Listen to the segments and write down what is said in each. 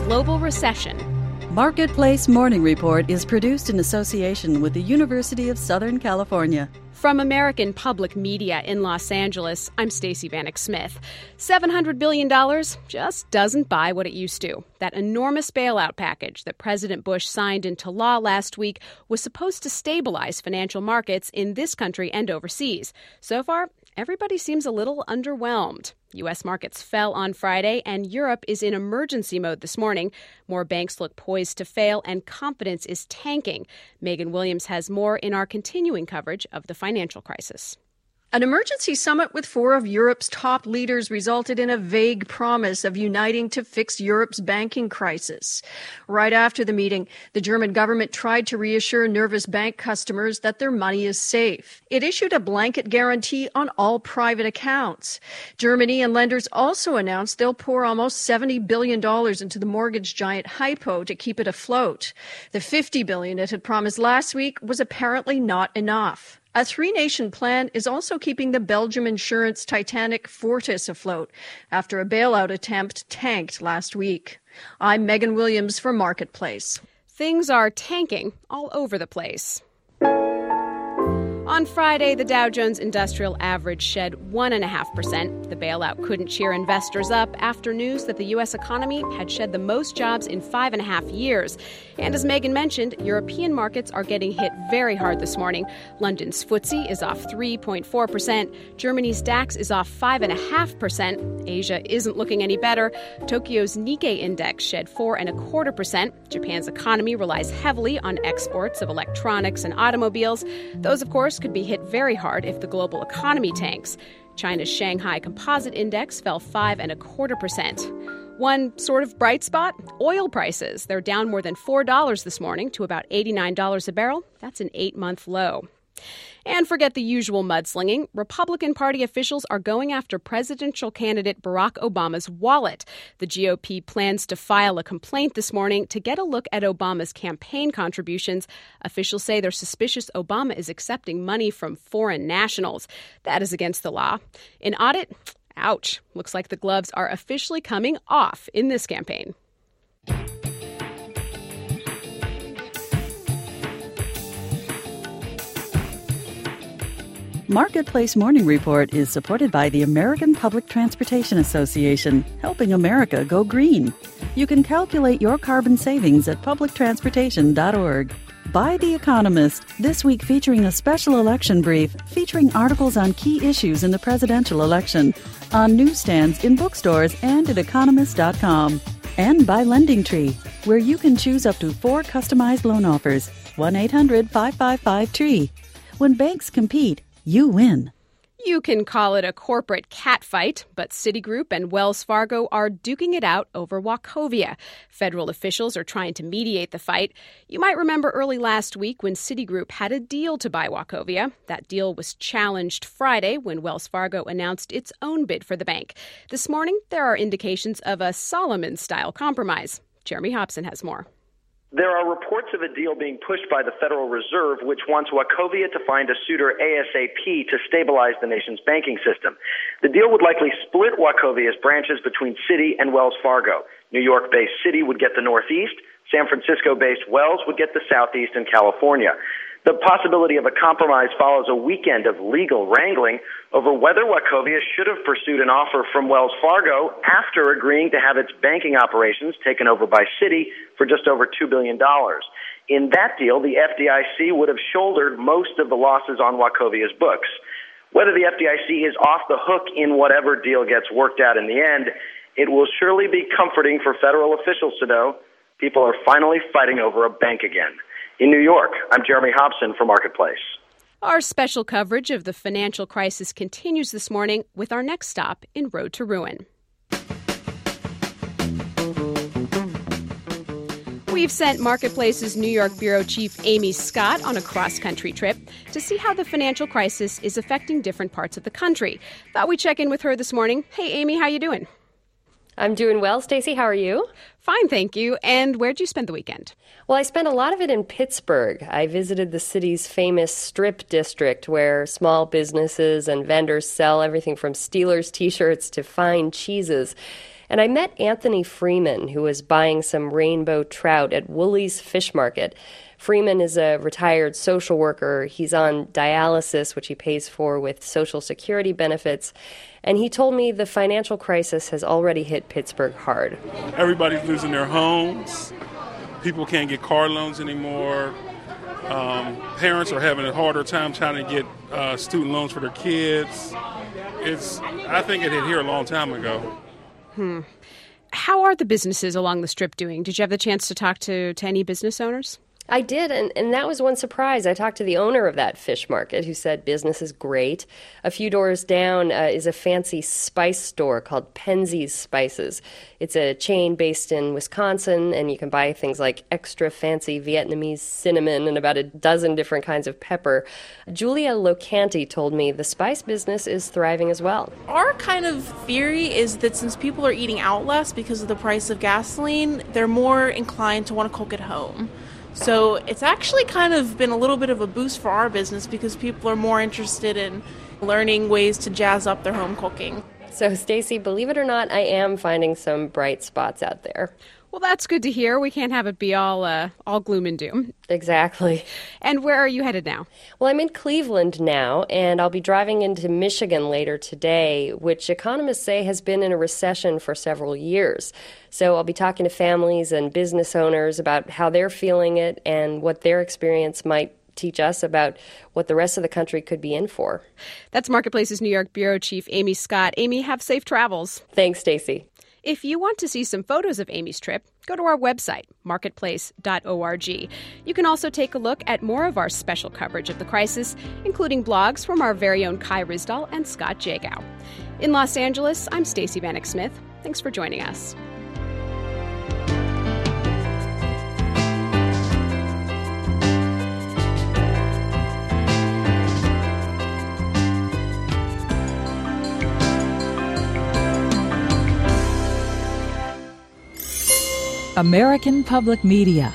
global recession. Marketplace Morning Report is produced in association with the University of Southern California. From American Public Media in Los Angeles, I'm Stacey Vanek Smith. $700 billion just doesn't buy what it used to. That enormous bailout package that President Bush signed into law last week was supposed to stabilize financial markets in this country and overseas. So far, everybody seems a little underwhelmed. U.S. markets fell on Friday, and Europe is in emergency mode this morning. More banks look poised to fail, and confidence is tanking. Megan Williams has more in our continuing coverage of the financial crisis. An emergency summit with 4 of Europe's top leaders resulted in a vague promise of uniting to fix Europe's banking crisis. Right after the meeting, the German government tried to reassure nervous bank customers that their money is safe. It issued a blanket guarantee on all private accounts. Germany and lenders also announced they'll pour almost $70 billion into the mortgage giant Hypo to keep it afloat. The $50 billion it had promised last week was apparently not enough. A 3-nation plan is also keeping the Belgium insurance Titanic Fortis afloat after a bailout attempt tanked last week. I'm Megan Williams for Marketplace. Things are tanking all over the place. On Friday, the Dow Jones Industrial Average shed 1.5%. The bailout couldn't cheer investors up after news that the U.S. economy had shed the most jobs in 5.5 years. And as Megan mentioned, European markets are getting hit very hard this morning. London's FTSE is off 3.4%. Germany's DAX is off 5.5%. Asia isn't looking any better. Tokyo's Nikkei index shed 4.25%. Japan's economy relies heavily on exports of electronics and automobiles. Those, of course, could be hit very hard if the global economy tanks. China's Shanghai Composite Index fell 5.25%. One sort of bright spot, oil prices. They're down more than $4 this morning to about $89 a barrel. That's an 8-month low. And forget the usual mudslinging. Republican Party officials are going after presidential candidate Barack Obama's wallet. The GOP plans to file a complaint this morning to get a look at Obama's campaign contributions. Officials say they're suspicious Obama is accepting money from foreign nationals. That is against the law. An audit? Ouch. Looks like the gloves are officially coming off in this campaign. Marketplace Morning Report is supported by the American Public Transportation Association, helping America go green. You can calculate your carbon savings at publictransportation.org. By The Economist, this week featuring a special election brief featuring articles on key issues in the presidential election, on newsstands, in bookstores, and at economist.com. And by LendingTree, where you can choose up to 4 customized loan offers. 1-800-555-TREE. When banks compete, you win. You can call it a corporate catfight, but Citigroup and Wells Fargo are duking it out over Wachovia. Federal officials are trying to mediate the fight. You might remember early last week when Citigroup had a deal to buy Wachovia. That deal was challenged Friday when Wells Fargo announced its own bid for the bank. This morning, there are indications of a Solomon-style compromise. Jeremy Hobson has more. There are reports of a deal being pushed by the Federal Reserve, which wants Wachovia to find a suitor ASAP to stabilize the nation's banking system. The deal would likely split Wachovia's branches between Citi and Wells Fargo. New York-based Citi would get the Northeast, San Francisco-based Wells would get the Southeast and California. The possibility of a compromise follows a weekend of legal wrangling over whether Wachovia should have pursued an offer from Wells Fargo after agreeing to have its banking operations taken over by Citi for just over $2 billion. In that deal, the FDIC would have shouldered most of the losses on Wachovia's books. Whether the FDIC is off the hook in whatever deal gets worked out in the end, it will surely be comforting for federal officials to know people are finally fighting over a bank again. In New York, I'm Jeremy Hobson for Marketplace. Our special coverage of the financial crisis continues this morning with our next stop in Road to Ruin. We've sent Marketplace's New York Bureau Chief Amy Scott on a cross-country trip to see how the financial crisis is affecting different parts of the country. Thought we'd check in with her this morning. Hey, Amy, how you doing? I'm doing well, Stacey. How are you? Fine, thank you. And where'd you spend the weekend? Well, I spent a lot of it in Pittsburgh. I visited the city's famous Strip District, where small businesses and vendors sell everything from Steelers t-shirts to fine cheeses. And I met Anthony Freeman, who was buying some rainbow trout at Woolies Fish Market. Freeman is a retired social worker. He's on dialysis, which he pays for with Social Security benefits. And he told me the financial crisis has already hit Pittsburgh hard. Everybody's losing their homes. People can't get car loans anymore. Parents are having a harder time trying to get student loans for their kids. I think it hit here a long time ago. How are the businesses along the Strip doing? Did you have the chance to talk to any business owners? I did, and that was one surprise. I talked to the owner of that fish market who said business is great. A few doors down is a fancy spice store called Penzeys Spices. It's a chain based in Wisconsin, and you can buy things like extra fancy Vietnamese cinnamon and about a dozen different kinds of pepper. Julia Locanti told me the spice business is thriving as well. Our kind of theory is that since people are eating out less because of the price of gasoline, they're more inclined to want to cook at home. So it's actually kind of been a little bit of a boost for our business because people are more interested in learning ways to jazz up their home cooking. So, Stacy, believe it or not, I am finding some bright spots out there. Well, that's good to hear. We can't have it be all gloom and doom. Exactly. And where are you headed now? Well, I'm in Cleveland now, and I'll be driving into Michigan later today, which economists say has been in a recession for several years. So I'll be talking to families and business owners about how they're feeling it and what their experience might teach us about what the rest of the country could be in for. That's Marketplace's New York Bureau Chief Amy Scott. Amy, have safe travels. Thanks, Stacy. If you want to see some photos of Amy's trip, go to our website, marketplace.org. You can also take a look at more of our special coverage of the crisis, including blogs from our very own Kai Ryssdal and Scott Jagow. In Los Angeles, I'm Stacey Vanek Smith. Thanks for joining us. American Public Media.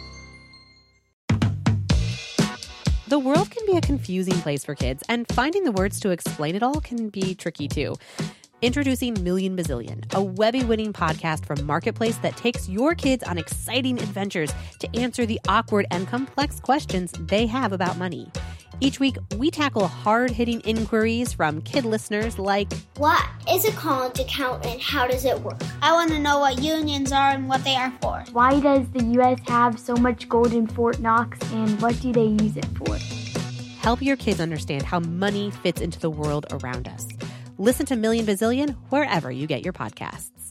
The world can be a confusing place for kids, and finding the words to explain it all can be tricky too. Introducing Million Bazillion, a Webby-winning podcast from Marketplace that takes your kids on exciting adventures to answer the awkward and complex questions they have about money. Each week, we tackle hard-hitting inquiries from kid listeners like, what is a college account and how does it work? I want to know what unions are and what they are for. Why does the U.S. have so much gold in Fort Knox and what do they use it for? Help your kids understand how money fits into the world around us. Listen to Million Bazillion wherever you get your podcasts.